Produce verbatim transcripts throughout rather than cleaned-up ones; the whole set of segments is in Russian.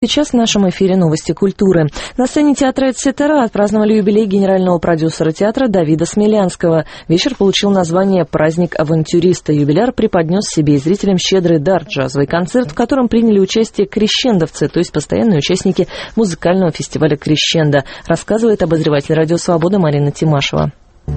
сейчас в нашем эфире новости культуры. На сцене театра «Эцетера» отпраздновали юбилей генерального продюсера театра Давида Смелянского. Вечер получил название «Праздник авантюриста». Юбиляр преподнес себе и зрителям щедрый дар — джазовый концерт, в котором приняли участие крещендовцы, то есть постоянные участники музыкального фестиваля «Крещендо», рассказывает обозреватель «Радио Свобода» Марина Тимашева.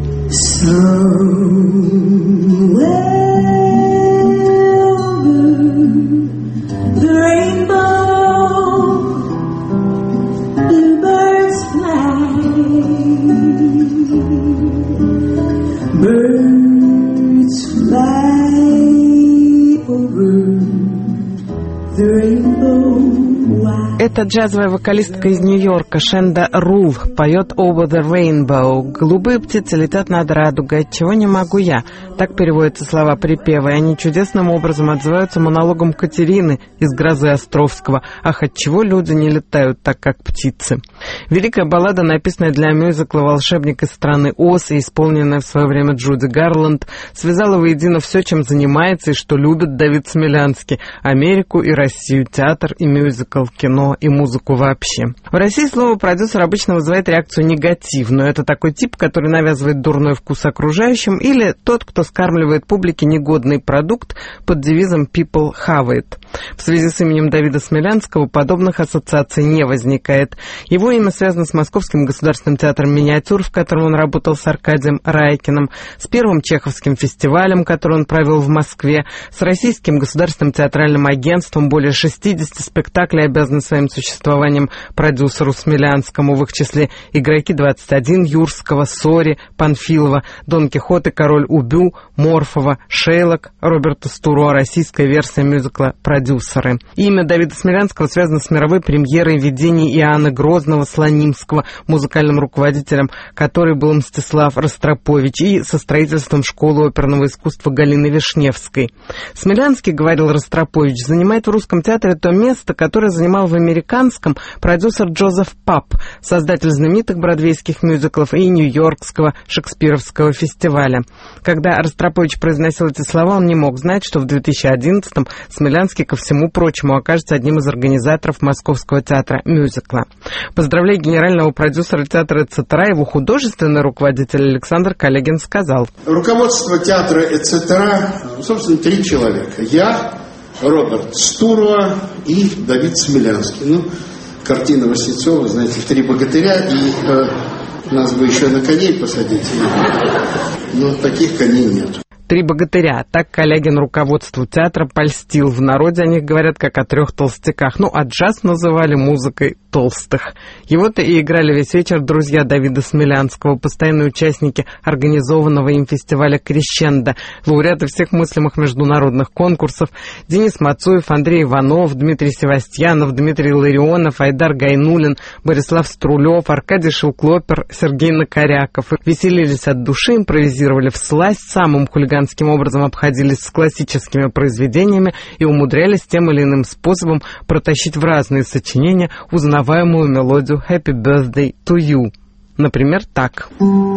Это джазовая вокалистка из Нью-Йорка Шенда Рул поет «Over the Rainbow». «Голубые птицы летят над радугой, чего не могу я». Так переводятся слова припева, и они чудесным образом отзываются монологом Катерины из «Грозы Островского». «Ах, отчего люди не летают так, как птицы?» Великая баллада, написанная для мюзикла «Волшебник из страны Оз» и исполненная в свое время Джуди Гарланд, связала воедино все, чем занимается и что любит Давид Смелянский: Америку и Россию, театр и мюзикл, кино и музыку вообще. В России слово «продюсер» обычно вызывает реакцию негативную. Это такой тип, который навязывает дурной вкус окружающим, или тот, кто скармливает публике негодный продукт под девизом «People have it». В связи с именем Давида Смелянского подобных ассоциаций не возникает. Его имя связано с Московским государственным театром «Миниатюр», в котором он работал с Аркадием Райкиным, с первым Чеховским фестивалем, который он провел в Москве, с Российским государственным театральным агентством. Более шестьдесят спектаклей обязаны своим существованием продюсеру Смелянскому, в их числе «Игроки двадцать один» Юрского, «Сори» Панфилова, «Дон Кихот и король Убю» Морфова, «Шейлок» Роберта Стуро, российская версия мюзикла «Продюсеры». Имя Давида Смелянского связано с мировой премьерой видений Иоанна Грозного Слонимского, музыкальным руководителем которой был Мстислав Ростропович, и со строительством школы оперного искусства Галины Вишневской. Смелянский, говорил Ростропович, занимает в русском театре то место, которое занимал в американском продюсер Джозеф Пап, создатель знаменитых бродвейских мюзиклов и Нью-Йоркского шекспировского фестиваля. Когда Ростропович произносил эти слова, он не мог знать, что в две тысячи одиннадцатом Смелянский, ко всему прочему, окажется одним из организаторов Московского театра мюзикла. Поздравляя генерального продюсера театра «Эцетера», его художественный руководитель Александр Коллегин сказал: руководство театра «Эцетера», собственно, три человека. Я, Роберт Стуро и Давид Смелянский. Ну, картина Васнецова, знаете, «Три богатыря», и э, нас бы еще на коней посадить. Но таких коней нет. «Три богатыря». Так Коллегин руководству театра польстил. В народе о них говорят как о трех толстяках. Ну, а джаз называли музыкой толстых. Его-то и играли весь вечер друзья Давида Смелянского, постоянные участники организованного им фестиваля «Крещендо», лауреаты всех мыслимых международных конкурсов: Денис Мацуев, Андрей Иванов, Дмитрий Севастьянов, Дмитрий Ларионов, Айдар Гайнулин, Борислав Струлев, Аркадий Шелклопер, Сергей Накоряков. Веселились от души, импровизировали всласть, самым хулиганским образом обходились с классическими произведениями и умудрялись тем или иным способом протащить в разные сочинения узнаваемую мелодию «Happy Birthday to You». Например, так.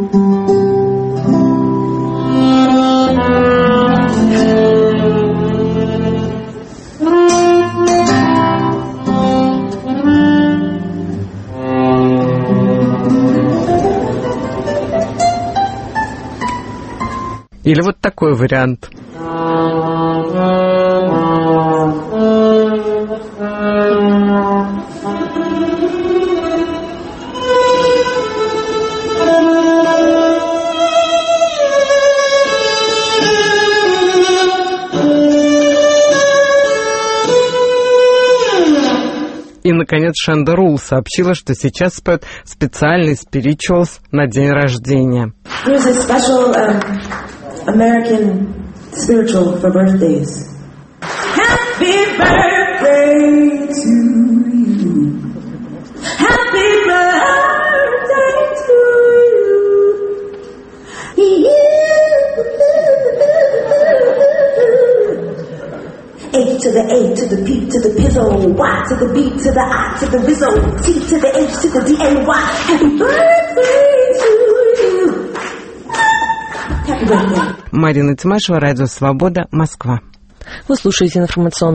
Или вот такой вариант. И, наконец, Шенда Рул сообщила, что сейчас споет специальный спиричуалс на день рождения. There's a special um, American spiritual for birthdays. Happy birthday to you. Happy birthday to you. A to the A to the P to the Pizzo, Y to the B to the I to the Rizzo, T to the H to the D A Y. Happy birthday to you. Happy birthday. Марина Тимашева, Радио Свобода, Москва. Вы слушаете информационный